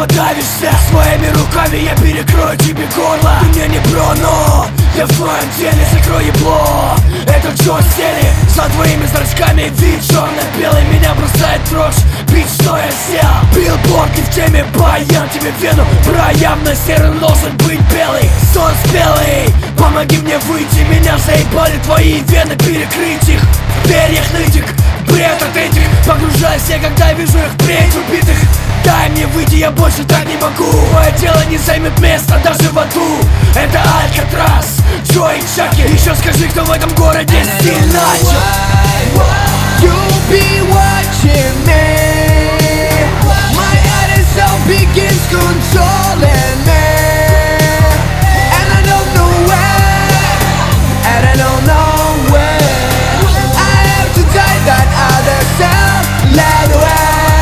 подавишься. Своими руками я перекрою тебе горло. Ты мне не бро, но я в твоем теле закрою ебло. Это Джо Стели, за твоими зрачками вид черно-белый. Меня бросает дрожь, бить, что я сел. Билборд не в теме, баян тебе в вену. Бра, явно серый должен быть белый. Сон спелый, помоги мне выйти. Меня заебали твои вены, перекрыть их. В перьях нытик, бред от этих. Погружаюсь я, когда вижу их плеть убитых. Дай мне выйти, я больше так не могу. Мое тело не займет места даже в аду. Это Алькатрас, Джо и Чаки. Еще скажи, кто в этом городе стиль начал. You'll be watching me. My attitude begins controlling me. And I don't know where, and I don't know where. I have to take that other sound, let away.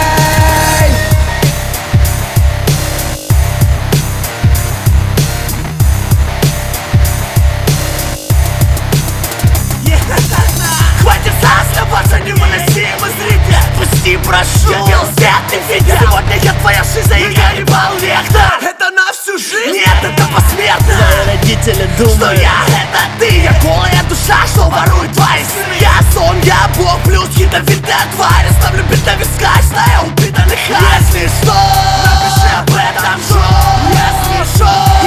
Хватит оставаться невыносимый зритель. Пусти, прошу. Я делал святый видео. Сегодня я твоя шиза и Ганнибал Лектор. Это на всю жизнь. Нет, это посмертно. Твои родители думают, что я это ты. Я голая душа, что ворует твои сны. Я сон, я бог, плюс ядовитая тварь. Ставлю бит на висках, зная упитанных. Если что, напиши об этом шоу. Если что,